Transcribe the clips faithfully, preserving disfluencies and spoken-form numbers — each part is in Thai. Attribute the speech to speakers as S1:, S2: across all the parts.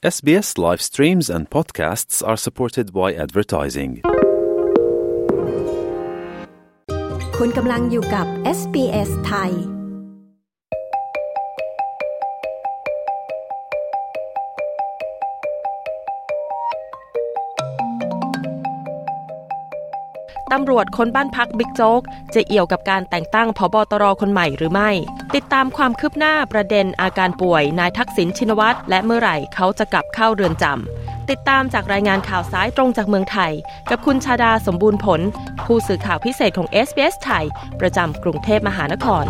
S1: เอส บี เอส live streams and podcasts are supported by advertising.
S2: คุณกำลังอยู่กับ เอส บี เอส ไทย
S3: ตำรวจค้นบ้านพักบิ๊กโจ๊กจะเอี่ยวกับการแต่งตั้งผบตรคนใหม่หรือไม่ติดตามความคืบหน้าประเด็นอาการป่วยนายทักษิณชินวัตรและเมื่อไหร่เขาจะกลับเข้าเรือนจำติดตามจากรายงานข่าวสายตรงจากเมืองไทยกับคุณชาดาสมบูรณ์ผลผู้สื่อข่าวพิเศษของ เอส บี เอส ไทยประจำกรุงเทพมหานคร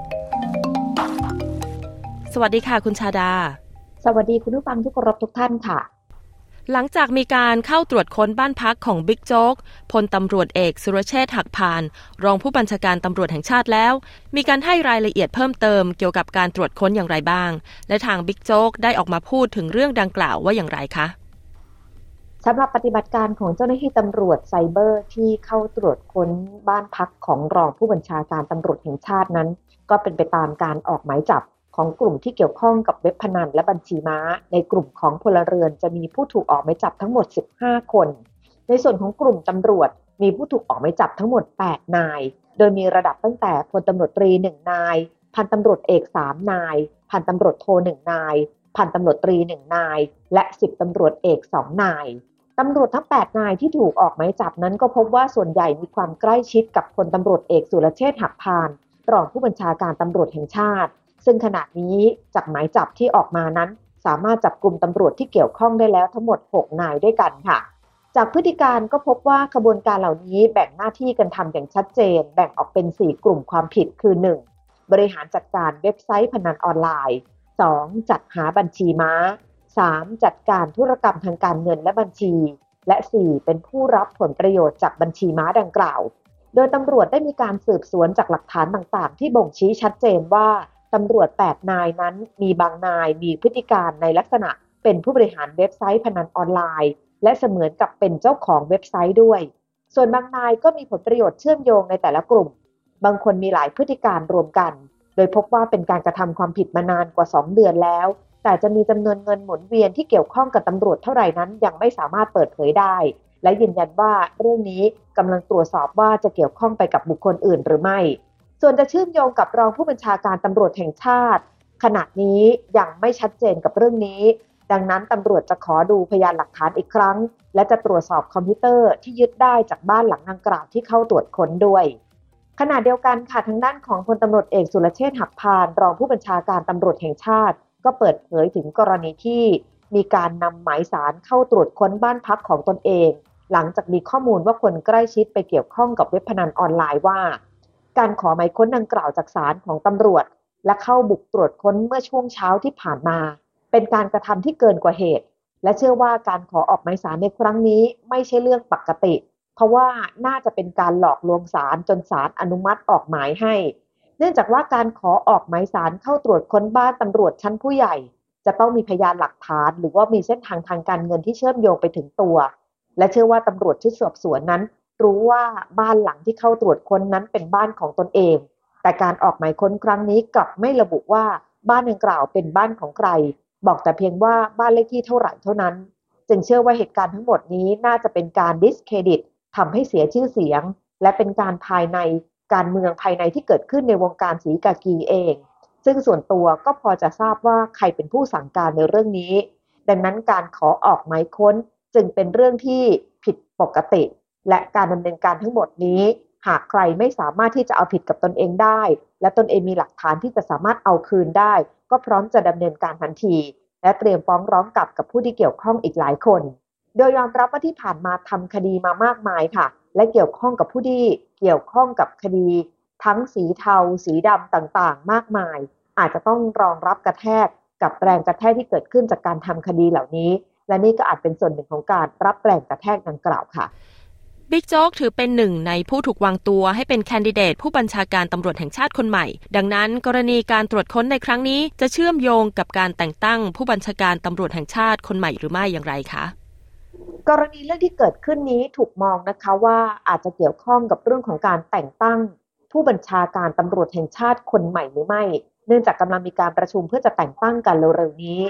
S3: สวัสดีค่ะคุณชาดา
S4: สวัสดีคุณผู้ฟังทุกคนทุกท่านค่ะ
S3: หลังจากมีการเข้าตรวจค้นบ้านพักของบิ๊กโจ๊กพลตำรวจเอกสุรเชษฐ์หักพานรองผู้บัญชาการตำรวจแห่งชาติแล้วมีการให้รายละเอียดเพิ่มเติมเกี่ยวกับการตรวจค้นอย่างไรบ้างและทางบิ๊กโจ๊กได้ออกมาพูดถึงเรื่องดังกล่าวว่าอย่างไรคะ
S4: สำหรับปฏิบัติการของเจ้าหน้าที่ตำรวจไซเบอร์ที่เข้าตรวจค้นบ้านพักของรองผู้บัญชาการตำรวจแห่งชาตินั้นก็เป็นไปตามการออกหมายจับของกลุ่มที่เกี่ยวข้องกับเว็บพนันและบัญชีม้าในกลุ่มของพลเรือนจะมีผู้ถูกออกหมายจับทั้งหมดสิบห้าคนในส่วนของกลุ่มตำรวจมีผู้ถูกออกหมายจับทั้งหมดแปดนายโดยมีระดับตั้งแต่พลตำรวจตรีหนึ่งนายพันตำรวจเอกสามนายพันตำรวจโทหนึ่งนายพันตำรวจตรีหนึ่งนายและสิบตำรวจเอกสองนายตำรวจทั้งแปดนายที่ถูกออกหมายจับนั้นก็พบว่าส่วนใหญ่มีความใกล้ชิดกับพลตำรวจเอกสุรเชษฐ์หักพานรองผู้บัญชาการตำรวจแห่งชาติซึ่งขณะนี้จากหมายจับที่ออกมานั้นสามารถจับกลุ่มตำรวจที่เกี่ยวข้องได้แล้วทั้งหมดหกนายด้วยกันค่ะจากพฤติการก็พบว่าขบวนการเหล่านี้แบ่งหน้าที่กันทำอย่างชัดเจนแบ่งออกเป็นสี่กลุ่มความผิดคือหนึ่งบริหารจัดการเว็บไซต์พนันออนไลน์สองจัดหาบัญชีม้าสามจัดการธุรกรรมทางการเงินและบัญชีและสี่เป็นผู้รับผลประโยชน์จากบัญชีม้าดังกล่าวโดยตำรวจได้มีการสืบสวนจากหลักฐานต่างๆที่บ่งชี้ชัดเจนว่าตำรวจแปดนายนั้นมีบางนายมีพฤติการในลักษณะเป็นผู้บริหารเว็บไซต์พนันออนไลน์และเสมือนกับเป็นเจ้าของเว็บไซต์ด้วยส่วนบางนายก็มีผลประโยชน์เชื่อมโยงในแต่ละกลุ่มบางคนมีหลายพฤติการรวมกันโดยพบว่าเป็นการกระทำความผิดมานานกว่าสองเดือนแล้วแต่จะมีจำนวนเงินหมุนเวียนที่เกี่ยวข้องกับตำรวจเท่าไหร่นั้นยังไม่สามารถเปิดเผยได้และยืนยันว่าเรื่องนี้กำลังตรวจสอบว่าจะเกี่ยวข้องไปกับบุคคลอื่นหรือไม่ส่วนจะเชื่อมโยงกับรองผู้บัญชาการตำรวจแห่งชาติขณะนี้ยังไม่ชัดเจนกับเรื่องนี้ดังนั้นตำรวจจะขอดูพยานหลักฐานอีกครั้งและจะตรวจสอบคอมพิวเตอร์ที่ยึดได้จากบ้านหลังดังกล่าวที่เข้าตรวจค้นด้วยขณะเดียวกันค่ะทางด้านของพลตำรวจเอกสุรเชษฐ์หักพานรองผู้บัญชาการตำรวจแห่งชาติก็เปิดเผยถึงกรณีที่มีการนำหมายสารเข้าตรวจค้นบ้านพักของตนเองหลังจากมีข้อมูลว่าคนใกล้ชิดไปเกี่ยวข้องกับเว็บพนันออนไลน์ว่าการขอหมายค้นดังกล่าวจากศาลของตำรวจและเข้าบุกตรวจค้นเมื่อช่วงเช้าที่ผ่านมาเป็นการกระทำที่เกินกว่าเหตุและเชื่อว่าการขอออกหมายศาลในครั้งนี้ไม่ใช่เรื่องปกติเพราะว่าน่าจะเป็นการหลอกลวงศาลจนศาลอนุมัติออกหมายให้เนื่องจากว่าการขอออกหมายศาลเข้าตรวจค้นบ้านตำรวจชั้นผู้ใหญ่จะต้องมีพยานหลักฐานหรือว่ามีเส้นทางทางการเงินที่เชื่อมโยงไปถึงตัวและเชื่อว่าตำรวจชุดสืบสวนนั้นรู้ว่าบ้านหลังที่เข้าตรวจค้นนั้นเป็นบ้านของตนเองแต่การออกหมายค้นครั้งนี้กลับไม่ระบุว่าบ้านดังกล่าวเป็นบ้านของใครบอกแต่เพียงว่าบ้านเลขที่เท่าไหร่เท่านั้นจึงเชื่อว่าเหตุการณ์ทั้งหมดนี้น่าจะเป็นการดิสเครดิตทำให้เสียชื่อเสียงและเป็นการภายในการเมืองภายในที่เกิดขึ้นในวงการศรีกากีเองซึ่งส่วนตัวก็พอจะทราบว่าใครเป็นผู้สั่งการในเรื่องนี้ดังนั้นการขอออกหมายค้นจึงเป็นเรื่องที่ผิดปกติและการดำเนินการทั้งหมดนี้หากใครไม่สามารถที่จะเอาผิดกับตนเองได้และตนเองมีหลักฐานที่จะสามารถเอาคืนได้ก็พร้อมจะดำเนินการทันทีและเตรียมฟ้องร้องกลับกับผู้ที่เกี่ยวข้องอีกหลายคนโดยยอมรับว่าที่ผ่านมาทำคดีมามากมายค่ะและเกี่ยวข้องกับผู้ที่เกี่ยวข้องกับคดีทั้งสีเทาสีดำต่างๆมากมายอาจจะต้องรองรับกระแทกกับแรงกระแทกที่เกิดขึ้นจากการทำคดีเหล่านี้และนี่ก็อาจเป็นส่วนหนึ่งของการรับแรงกระแทกดังกล่าวค่ะ
S3: บิ๊กโจ๊กถือเป็นหนึ่งในผู้ถูกวางตัวให้เป็นแคนดิเดตผู้บัญชาการตำรวจแห่งชาติคนใหม่ดังนั้นกรณีการตรวจค้นในครั้งนี้จะเชื่อมโยงกับการแต่งตั้งผู้บัญชาการตำรวจแห่งชาติคนใหม่หรือไม่อย่างไรคะ
S4: กรณีเรื่องที่เกิดขึ้นนี้ถูกมองนะคะว่าอาจจะเกี่ยวข้องกับเรื่องของการแต่งตั้งผู้บัญชาการตำรวจแห่งชาติคนใหม่หรือไม่เนื่องจากกำลังมีการประชุมเพื่อจะแต่งตั้งกันเร็วๆนี้ก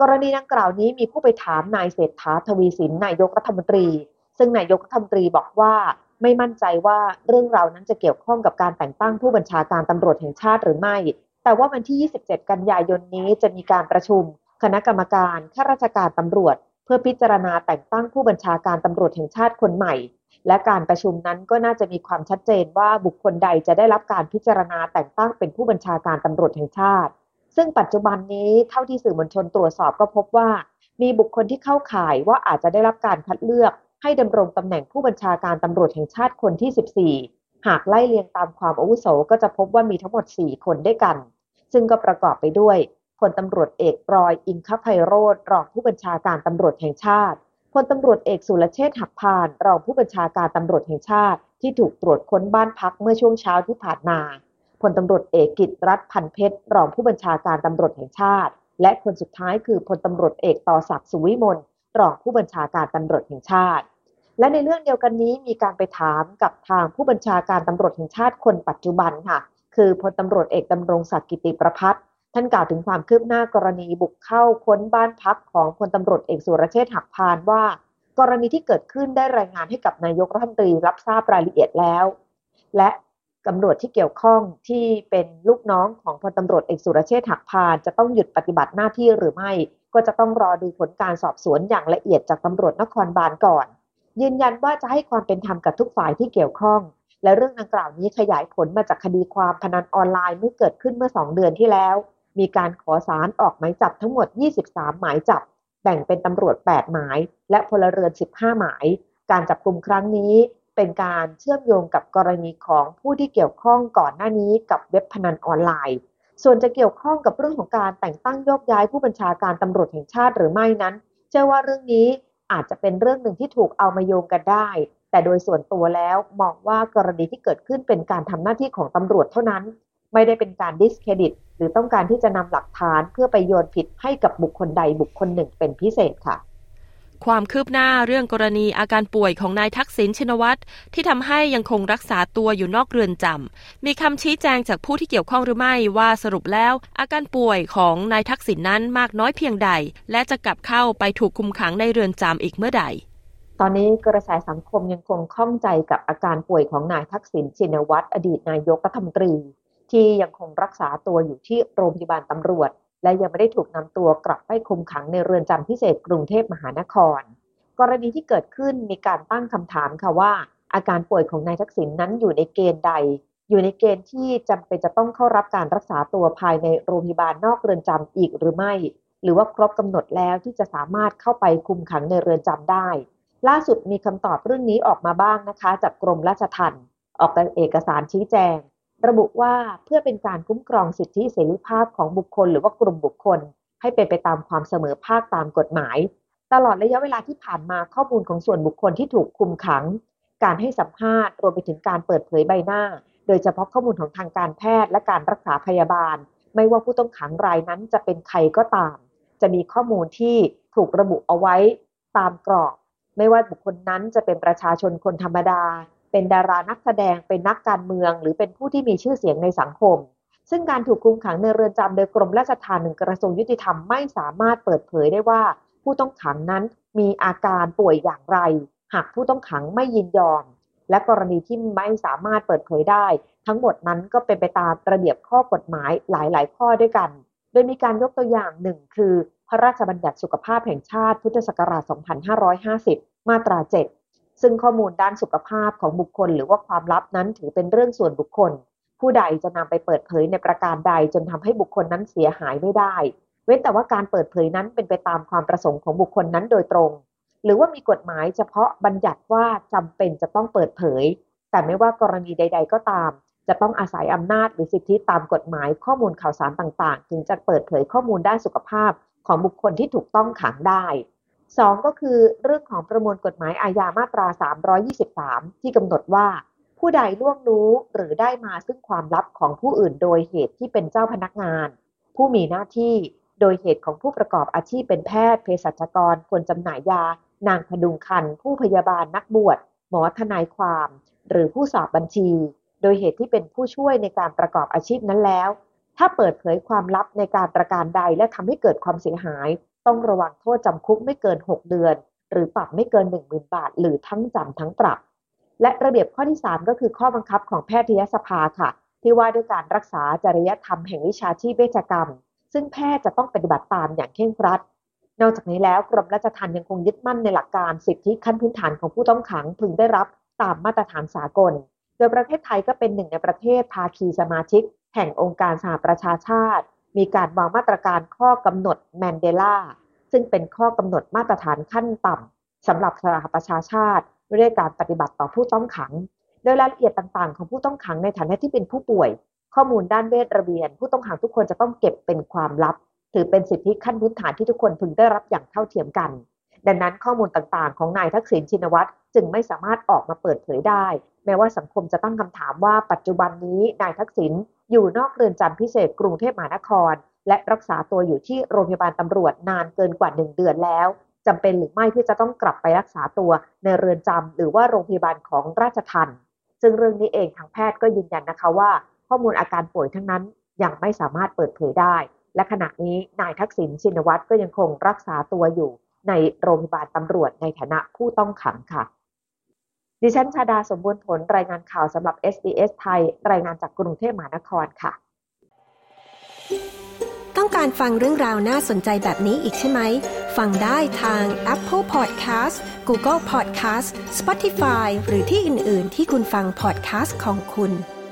S4: กรณีดังกล่าวนี้มีผู้ไปถามนายเศรษฐาทวีสินนายกรัฐมนตรีซึ่งนายกรัฐมนตรีบอกว่าไม่มั่นใจว่าเรื่องราวนั้นจะเกี่ยวข้องกับการแต่งตั้งผู้บัญชาการตำรวจแห่งชาติหรือไม่แต่ว่าวันที่ยี่สิบเจ็ดกันยายนนี้จะมีการประชุมคณะกรรมการข้าราชการตำรวจเพื่อพิจารณาแต่งตั้งผู้บัญชาการตำรวจแห่งชาติคนใหม่และการประชุมนั้นก็น่าจะมีความชัดเจนว่าบุคคลใดจะได้รับการพิจารณาแต่งตั้งเป็นผู้บัญชาการตำรวจแห่งชาติซึ่งปัจจุบันนี้เท่าที่สื่อมวลชนตรวจสอบก็พบว่ามีบุคคลที่เข้าข่ายว่าอาจจะได้รับการคัดเลือกให้ดำรงตำแหน่งผู้บัญชาการตำรวจแห่งชาติคนที่สิบสี่หากไล่เรียงตามความอาวุโสก็จะพบว่ามีทั้งหมดสี่คนด้วยกันซึ่งก็ประกอบไปด้วยพลตำรวจเอกรอยอิงคไพโรจน์รองผู้บัญชาการตำรวจแห่งชาติพลตำรวจเอกสุรเชษฐ์หักพานรองผู้บัญชาการตำรวจแห่งชาติที่ถูกตรวจค้นบ้านพักเมื่อช่วงเช้าที่ผ่านมาพลตำรวจเอกกิตติรัตน์พันเพชรรองผู้บัญชาการตำรวจแห่งชาติและคนสุดท้ายคือพลตำรวจเอกต่อศักดิ์สุวิมลรองผู้บัญชาการตำรวจแห่งชาติและในเรื่องเดียวกันนี้มีการไปถามกับทางผู้บัญชาการตำรวจแห่งชาติคนปัจจุบันค่ะคือพลตำรวจเอกดำรงศักดิ์กิติประภัสท่านกล่าวถึงความคืบหน้ากรณีบุกเข้าค้นบ้านพักของพลตำรวจเอกสุรเชษฐ์หักพานว่ากรณีที่เกิดขึ้นได้รายงานให้กับนายกรัฐมนตรีรับทราบรายละเอียดแล้วและตำรวจที่เกี่ยวข้องที่เป็นลูกน้องของพลตำรวจเอกสุรเชษฐ์หักพานจะต้องหยุดปฏิบัติหน้าที่หรือไม่ก็จะต้องรอดูผลการสอบสวนอย่างละเอียดจากตำรวจนครบาลก่อนยืนยันว่าจะให้ความเป็นธรรมกับทุกฝ่ายที่เกี่ยวข้องและเรื่องดังกล่าวนี้ขยายผลมาจากคดีความพนันออนไลน์เมื่อเกิดขึ้นเมื่อสองเดือนที่แล้วมีการขอศาลออกหมายจับทั้งหมดยี่สิบสามหมายจับแบ่งเป็นตำรวจแปดหมายและพลเรือนสิบห้าหมายการจับกุมครั้งนี้เป็นการเชื่อมโยงกับกรณีของผู้ที่เกี่ยวข้องก่อนหน้านี้กับเว็บพนันออนไลน์ส่วนจะเกี่ยวข้องกับเรื่องของการแต่งตั้งโยกย้ายผู้บัญชาการตำรวจแห่งชาติหรือไม่นั้นเชื่อว่าเรื่องนี้อาจจะเป็นเรื่องหนึ่งที่ถูกเอามาโยงกันได้แต่โดยส่วนตัวแล้วมองว่ากรณีที่เกิดขึ้นเป็นการทำหน้าที่ของตำรวจเท่านั้นไม่ได้เป็นการดิสเครดิตหรือต้องการที่จะนำหลักฐานเพื่อไปโยนผิดให้กับบุคคลใดบุคคลหนึ่งเป็นพิเศษค่ะ
S3: ความคืบหน้าเรื่องกรณีอาการป่วยของนายทักษิณชินวัตรที่ทำให้ยังคงรักษาตัวอยู่นอกเรือนจำมีคำชี้แจงจากผู้ที่เกี่ยวข้องหรือไม่ว่าสรุปแล้วอาการป่วยของนายทักษิณนั้นมากน้อยเพียงใดและจะกลับเข้าไปถูกคุมขังในเรือนจำอีกเมื่อใด
S4: ตอนนี้กระแสสังคมยังคงข้องใจกับอาการป่วยของนายทักษิณชินวัตรอดีตนายกรัฐมนตรีที่ยังคงรักษาตัวอยู่ที่โรงพยาบาลตำรวจและยังไม่ได้ถูกนำตัวกลับไปคุมขังในเรือนจำพิเศษกรุงเทพมหานครกรณีที่เกิดขึ้นมีการตั้งคำถามค่ะว่าอาการป่วยของนายทักษิณนั้นอยู่ในเกณฑ์ใดอยู่ในเกณฑ์ที่จำเป็นจะต้องเข้ารับการรักษาตัวภายในโรงพยาบาลนอกเรือนจำอีกหรือไม่หรือว่าครบกำหนดแล้วที่จะสามารถเข้าไปคุมขังในเรือนจำได้ล่าสุดมีคำตอบเรื่องนี้ออกมาบ้างนะคะจากกรมราชทัณฑ์ออกเอกสารชี้แจงระบุว่าเพื่อเป็นการคุ้มครองสิทธิเสรีภาพของบุคคลหรือว่ากลุ่มบุคคลให้เป็นไปตามความเสมอภาคตามกฎหมายตลอดระยะเวลาที่ผ่านมาข้อมูลของส่วนบุคคลที่ถูกคุมขังการให้สัมภาษณ์รวมไปถึงการเปิดเผยใบหน้าโดยเฉพาะข้อมูลของทางการแพทย์และการรักษาพยาบาลไม่ว่าผู้ต้องขังรายนั้นจะเป็นใครก็ตามจะมีข้อมูลที่ถูกระบุเอาไว้ตามกรอบไม่ว่าบุคคลนั้นจะเป็นประชาชนคนธรรมดาเป็นดารานักแสดงเป็นนักการเมืองหรือเป็นผู้ที่มีชื่อเสียงในสังคมซึ่งการถูกคุมขังในเรือนจำโดยกรมราชทัณฑ์กระทรวงยุติธรรมไม่สามารถเปิดเผยได้ว่าผู้ต้องขังนั้นมีอาการป่วยอย่างไรหากผู้ต้องขังไม่ยินยอมและกรณีที่ไม่สามารถเปิดเผยได้ทั้งหมดนั้นก็เป็นไปตามระเบียบข้อกฎหมายหลายๆข้อด้วยกันโดยมีการยกตัวอย่างหนึ่งคือพระราชบัญญัติสุขภาพแห่งชาติพุทธศักราชสองพันห้าร้อยห้าสิบมาตราเจ็ดซึ่งข้อมูลด้านสุขภาพของบุคคลหรือว่าความลับนั้นถือเป็นเรื่องส่วนบุคคลผู้ใดจะนำไปเปิดเผยในประการใดจนทำให้บุคคลนั้นเสียหายไม่ได้เว้นแต่ว่าการเปิดเผยนั้นเป็นไปตามความประสงค์ของบุคคลนั้นโดยตรงหรือว่ามีกฎหมายเฉพาะบัญญัติว่าจำเป็นจะต้องเปิดเผยแต่ไม่ว่ากรณีใดๆก็ตามจะต้องอาศัยอำนาจหรือสิทธิตามกฎหมายข้อมูลข่าวสารต่างๆถึงจะเปิดเผยข้อมูลด้านสุขภาพของบุคคลที่ถูกต้องขังได้สองก็คือเรื่องของประมวลกฎหมายอาญามาตราสามร้อยยี่สิบสามที่กำหนดว่าผู้ใดล่วงรู้หรือได้มาซึ่งความลับของผู้อื่นโดยเหตุที่เป็นเจ้าพนักงานผู้มีหน้าที่โดยเหตุของผู้ประกอบอาชีพเป็นแพทย์เภสัชกรคนจำหน่ายยานางพดุงครรภ์ผู้พยาบาลนักบวชหมอทนายความหรือผู้สอบบัญชีโดยเหตุที่เป็นผู้ช่วยในการประกอบอาชีพนั้นแล้วถ้าเปิดเผยความลับในการประการใดและทำให้เกิดความเสียหายต้องระวังโทษจำคุกไม่เกินหกเดือนหรือปรับไม่เกิน หนึ่งหมื่น บาทหรือทั้งจำทั้งปรับและระเบียบข้อที่สามก็คือข้อบังคับของแพทยสภาค่ะที่ว่าด้วยการรักษาจริยธรรมแห่งวิชาชีพเวชกรรมซึ่งแพทย์จะต้องปฏิบัติตามอย่างเคร่งครัดนอกจากนี้แล้วกรมราชทัณฑ์ยังคงยึดมั่นในหลักการสิทธิขั้นพื้นฐานของผู้ต้องขังพึงได้รับตามมาตรฐานสากลโดยประเทศไทยก็เป็นหนึ่งในประเทศภาคีสมาชิกแห่งองค์การสหประชาชาติมีการวางมาตรการข้อกำหนดแมนเดลาซึ่งเป็นข้อกำหนดมาตรฐานขั้นต่ำสำหรับสหประชาชาติด้วยการปฏิบัติต่อผู้ต้องขังโดยรายละเอียดต่างๆของผู้ต้องขังในฐานะที่เป็นผู้ป่วยข้อมูลด้านเวชระเบียนผู้ต้องขังทุกคนจะต้องเก็บเป็นความลับถือเป็นสิทธิขั้นพื้นฐานที่ทุกคนพึงได้รับอย่างเท่าเทียมกันดังนั้นข้อมูลต่างๆของนายทักษิณชินวัตรจึงไม่สามารถออกมาเปิดเผยได้แม้ว่าสังคมจะตั้งคำถามว่าปัจจุบันนี้นายทักษิณอยู่นอกเรือนจำพิเศษกรุงเทพมหานครและรักษาตัวอยู่ที่โรงพยาบาลตำรวจนานเกินกว่าหนึ่งเดือนแล้วจำเป็นหรือไม่ที่จะต้องกลับไปรักษาตัวในเรือนจำหรือว่าโรงพยาบาลของราชทัณฑ์ซึ่งเรื่องนี้เองทางแพทย์ก็ยืนยันนะคะว่าข้อมูลอาการป่วยทั้งนั้นยังไม่สามารถเปิดเผยได้และขณะนี้นายทักษิณชินวัตรก็ยังคงรักษาตัวอยู่ในโรงพยาบาลตำรวจในฐานะผู้ต้องขังค่ะดิฉันชาดาสมบูรณ์ผลรายงานข่าวสำหรับ เอส บี เอส ไทยรายงานจากกรุงเทพมหานครค่ะ
S2: ต้องการฟังเรื่องราวน่าสนใจแบบนี้อีกใช่ไหมฟังได้ทาง Apple Podcast Google Podcast Spotify หรือที่อื่นๆที่คุณฟัง podcast ของคุณ